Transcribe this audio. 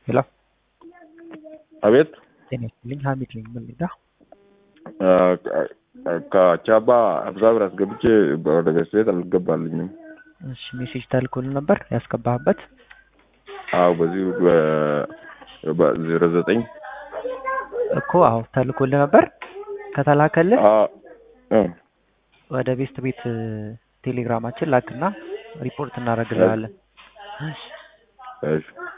ሄሎ አቤት ጤና ይስጥልኝ ሀሚድ ነኝ ምን ልዳ ከቻባ 50 ብር አስገብቼ ወደ ቤት አልገባልኝም። እሺ ሜሴጅ ተልኮልህ ነበር ያስገባህበት? አዎ በዚሁ በ09 እኮ አዎ ተልኮልህ ነበር። ከተላከልህ ወደ ቤት ቴሌግራማችን ላክና ሪፖርት እናደርግልሃለን። እሺ